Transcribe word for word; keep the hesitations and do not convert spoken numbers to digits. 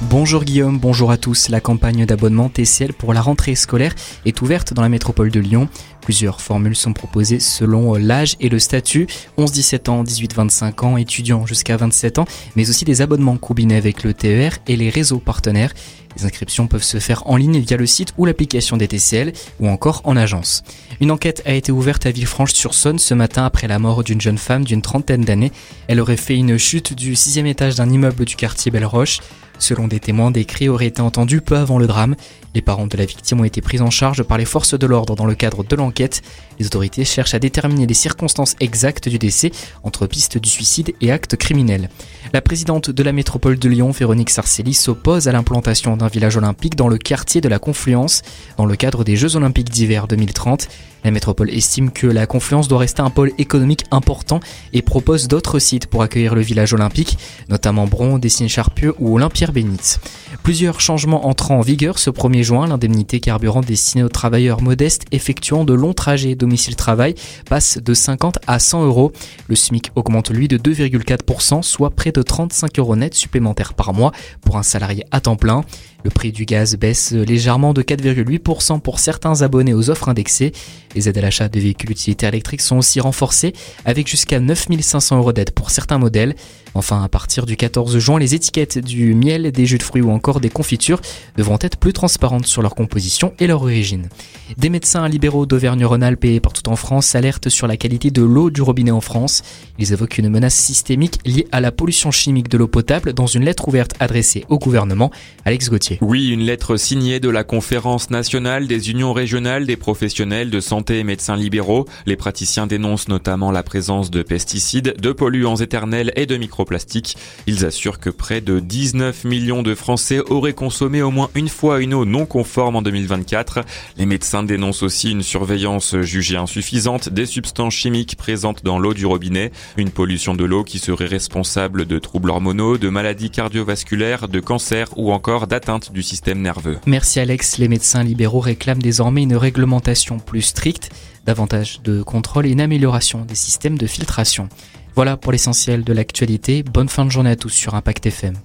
Bonjour Guillaume, bonjour à tous. La campagne d'abonnement T C L pour la rentrée scolaire est ouverte dans la métropole de Lyon. Plusieurs formules sont proposées selon l'âge et le statut, onze à dix-sept ans, dix-huit à vingt-cinq ans, étudiants jusqu'à vingt-sept ans, mais aussi des abonnements combinés avec le T E R et les réseaux partenaires. Les inscriptions peuvent se faire en ligne via le site ou l'application des T C L ou encore en agence. Une enquête a été ouverte à Villefranche-sur-Saône ce matin après la mort d'une jeune femme d'une trentaine d'années. Elle aurait fait une chute du sixième étage d'un immeuble du quartier Belle-Roche. Selon des témoins, des cris auraient été entendus peu avant le drame. Les parents de la victime ont été pris en charge par les forces de l'ordre dans le cadre de l'enquête. Les autorités cherchent à déterminer les circonstances exactes du décès entre piste du suicide et acte criminel. La présidente de la métropole de Lyon, Véronique Sarcelli, s'oppose à l'implantation d'un village olympique dans le quartier de la Confluence dans le cadre des Jeux olympiques d'hiver deux mille trente. La métropole estime que la Confluence doit rester un pôle économique important et propose d'autres sites pour accueillir le village olympique, notamment Bron, Dessines-Charpieu ou Olympierre-Bénitz. Plusieurs changements entrant en vigueur ce premier juin. L'indemnité carburant destinée aux travailleurs modestes effectuant de longs trajets domicile-travail passe de cinquante à cent euros. Le SMIC augmente lui de deux virgule quatre pour cent, soit près de trente-cinq euros net supplémentaires par mois pour un salarié à temps plein. Le prix du gaz baisse légèrement de quatre virgule huit pour cent pour certains abonnés aux offres indexées. Les aides à l'achat de véhicules utilitaires électriques sont aussi renforcées avec jusqu'à neuf mille cinq cents euros d'aide pour certains modèles. Enfin, à partir du quatorze juin, les étiquettes du miel, des jus de fruits ou encore des confitures devront être plus transparentes sur leur composition et leur origine. Des médecins libéraux d'Auvergne-Rhône-Alpes et partout en France alertent sur la qualité de l'eau du robinet en France. Ils évoquent une menace systémique liée à la pollution chimique de l'eau potable dans une lettre ouverte adressée au gouvernement. Alex Gauthier. Oui, une lettre signée de la Conférence nationale des unions régionales des professionnels de santé et médecins libéraux. Les praticiens dénoncent notamment la présence de pesticides, de polluants éternels et de microplastiques. Ils assurent que près de dix-neuf millions de Français auraient consommé au moins une fois une eau non conforme en deux mille vingt-quatre. Les médecins dénoncent aussi une surveillance jugée insuffisante des substances chimiques présentes dans l'eau du robinet, une pollution de l'eau qui serait responsable de troubles hormonaux, de maladies cardiovasculaires, de cancers ou encore d'atteintes du système nerveux. Merci Alex. Les médecins libéraux réclament désormais une réglementation plus stricte, davantage de contrôle et une amélioration des systèmes de filtration. Voilà pour l'essentiel de l'actualité. Bonne fin de journée à tous sur Impact F M.